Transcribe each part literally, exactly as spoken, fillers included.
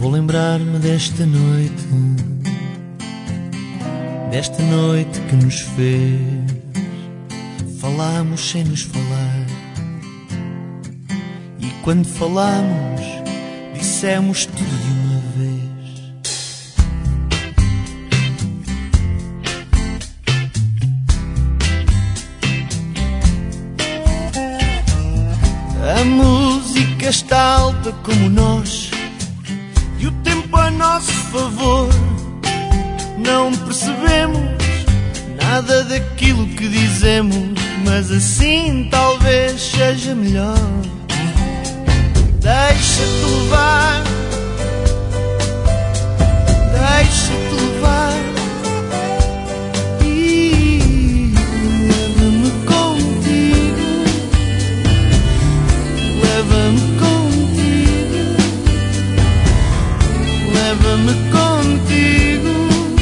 Vou lembrar-me desta noite, desta noite que nos fez. Falámos sem nos falar, e quando falámos, dissemos tudo de uma vez. A música está alta como nós, e o tempo a nosso favor. Não percebemos nada daquilo que dizemos, mas assim talvez seja melhor. Deixa-te levar, deixa-te levar, e leva-me contigo, leva-me contigo, leva-me contigo.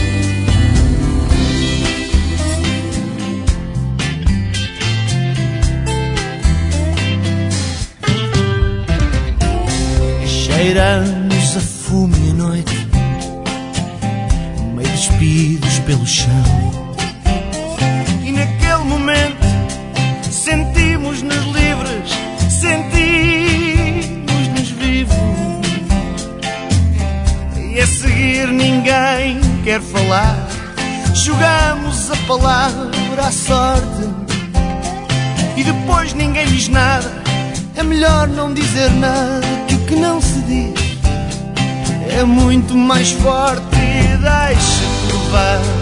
Cheiramos a fumo e a noite, meio despidos pelo chão, e naquele momento sentimos-nos livres, sentimos-nos vivos. E a seguir ninguém quer falar, jogamos a palavra à sorte, e depois ninguém diz nada. É melhor não dizer nada, que o que não se diz é muito mais forte. E deixa-te levar,